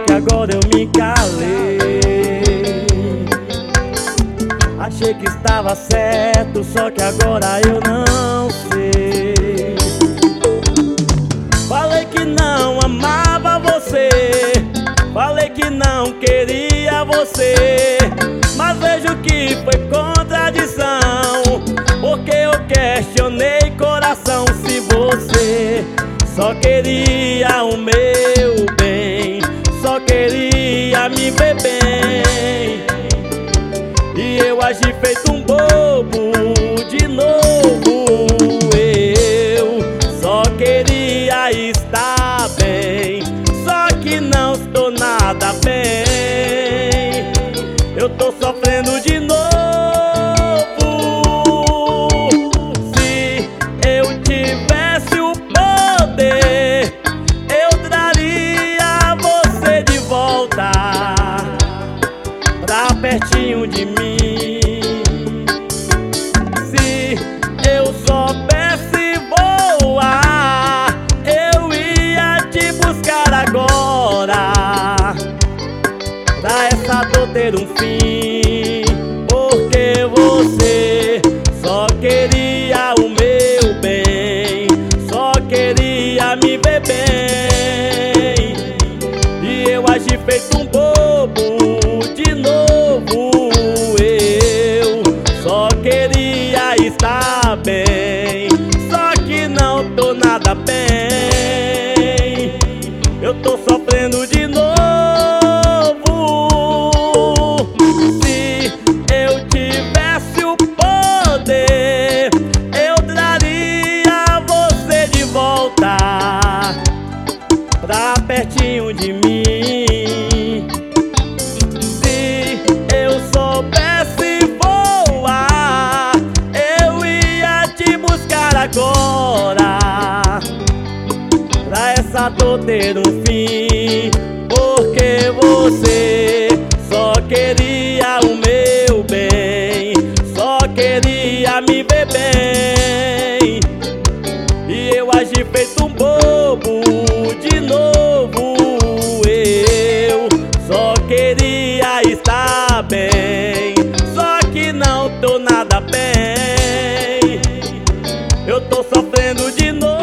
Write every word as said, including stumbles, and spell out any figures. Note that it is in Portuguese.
que agora eu me calei. Achei que estava certo, só que agora eu não sei. Falei que não amava você, falei que não queria você, mas vejo que foi contradição, porque eu questionei coração se você só queria o meu bem, só queria me ver bem. E eu agi feito um bobo de novo. Eu só queria estar bem, só que não estou nada bem. Eu tô sofrendo de novo. Se eu tivesse o poder, eu traria você de volta pra pertinho de mim. Se eu soubesse voar, eu ia te buscar agora, pra essa dor ter um fim, porque você só queria o meu bem, só queria me ver bem. E eu agi feito um bobo de novo. Eu só queria estar bem, só que não tô nada bem. Eu tô sofrendo de novo. Se eu tivesse o poder, eu traria você de volta pra pertinho de mim. Se eu soubesse voar, eu ia te buscar agora, pra essa dor ter um fim, porque você só queria o meu bem, só queria me ver bem. E eu agi feito um bobo de novo. Eu só queria estar bem, só que não tô nada bem. Eu tô sofrendo de novo.